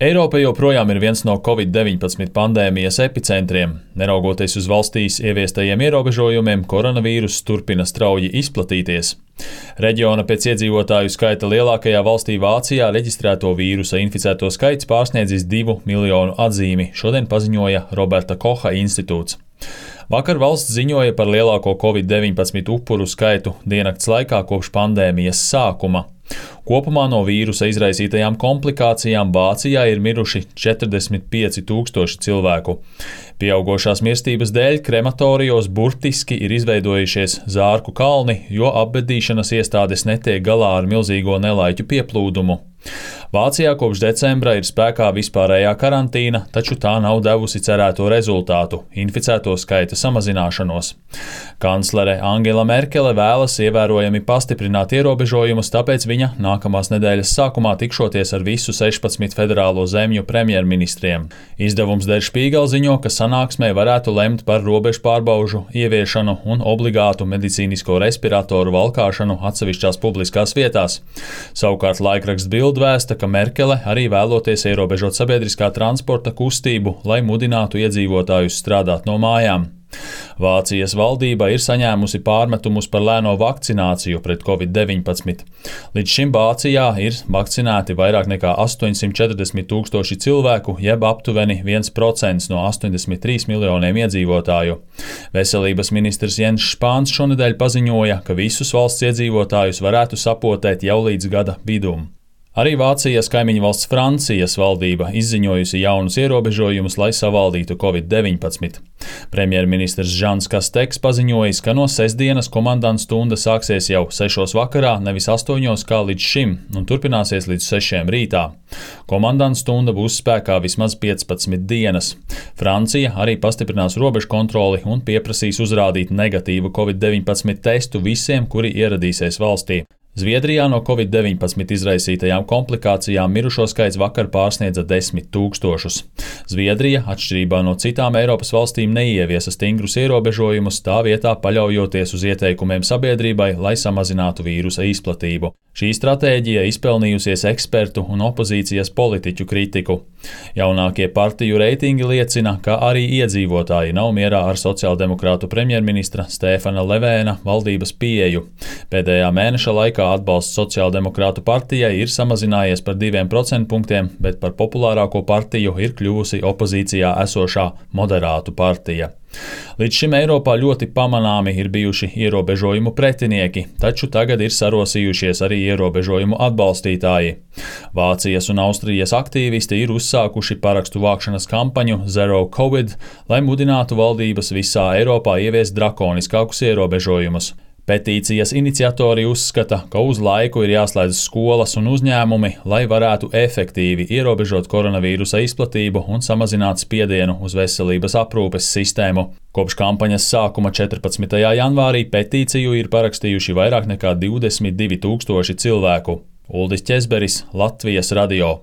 Eiropa joprojām ir viens no Covid-19 pandēmijas epicentriem. Neraugoties uz valstīs ieviestajiem ierobežojumiem, koronavīruss turpina strauji izplatīties. Reģiona pēc iedzīvotāju skaita lielākajā valstī Vācijā reģistrēto vīrusa inficēto skaits pārsniedzis 2 miljonu atzīmi, šodien paziņoja Roberta Koha institūts. Vakar valsts ziņoja par lielāko Covid-19 upuru skaitu diennakts laikā kopš pandēmijas sākuma. Kopumā no vīrusa izraisītajām komplikācijām Vācijā ir miruši 45 000 cilvēku. Pieaugošās mirstības dēļ krematorijos burtiski ir izveidojušies zārku kalni, jo apbedīšanas iestādes netiek galā ar milzīgo nelaiķu pieplūdumu. Vācijā kopš decembra ir spēkā vispārējā karantīna, taču tā nav devusi cerēto rezultātu – inficēto skaita samazināšanos. Kanclere Angela Merkele vēlas ievērojami pastiprināt ierobežojumus, tāpēc viņa nākamās nedēļas sākumā tikšoties ar visu 16 federālo zemju premjerministriem. Izdevums Der Spiegel ziņo, ka sanāksmē varētu lemt par robežu pārbaužu ieviešanu un obligātu medicīnisko respiratoru valkāšanu atsevišķās publiskās vietās. Savukārt laikraksts Bild vēsta, ka Merkele arī vēloties ierobežot sabiedriskā transporta kustību, lai mudinātu iedzīvotājus strādāt no mājām. Vācijas valdība ir saņēmusi pārmetumus par lēno vakcināciju pret Covid-19. Līdz šim Vācijā ir vakcinēti vairāk nekā 840 000 cilvēku, jeb aptuveni 1% no 83 miljoniem iedzīvotāju. Veselības ministrs Jens Spāns šonedēļ paziņoja, ka visus valsts iedzīvotājus varētu sapotēt jau līdz gada vidum. Arī Vācijas kaimiņu valsts Francijas valdība izziņojusi jaunus ierobežojumus, lai savaldītu Covid-19. Premjerministrs Žans Kasteks paziņojis, ka no sestdienas komandantu stunda sāksies jau 6 vakarā, nevis 8 kā līdz šim, un turpināsies līdz 6 rītā. Komandantu stunda būs spēkā vismaz 15 dienas. Francija arī pastiprinās robežu kontroli un pieprasīs uzrādīt negatīvu Covid-19 testu visiem, kuri ieradīsies valstī. Zviedrijā no Covid-19 izraisītajām komplikācijām mirušo skaits vakar pārsniedza 10 000. Zviedrija, atšķirībā no citām Eiropas valstīm, neieviesa stingrus ierobežojumus, tā vietā paļaujoties uz ieteikumiem sabiedrībai, lai samazinātu vīrusa izplatību. Šī stratēģija izpelnījusies ekspertu un opozīcijas politiķu kritiku. Jaunākie partiju reitingi liecina, ka arī iedzīvotāji nav mierā ar sociāldemokrātu premjerministra Stefana Levēna valdības pieeju. Pēdējā mēneša laikā atbalsts sociāldemokrātu partijai ir samazinājies par 2 procentpunktiem, bet par populārāko partiju ir kļuvusi opozīcijā esošā moderātu partija. Līdz šim Eiropā ļoti pamanāmi ir bijuši ierobežojumu pretinieki, taču tagad ir sarosījušies arī ierobežojumu atbalstītāji. Vācijas un Austrijas aktīvisti ir uzsākuši parakstu vākšanas kampaņu Zero Covid, lai mudinātu valdības visā Eiropā ieviest drakoniskākus ierobežojumus. Petīcijas iniciatori uzskata, ka uz laiku ir jāslēdz skolas un uzņēmumi, lai varētu efektīvi ierobežot koronavīrusa izplatību un samazināt spiedienu uz veselības aprūpes sistēmu. Kopš kampaņas sākuma 14. janvārī petīciju ir parakstījuši vairāk nekā 22 000 cilvēku. Uldis Ķezberis, Latvijas radio.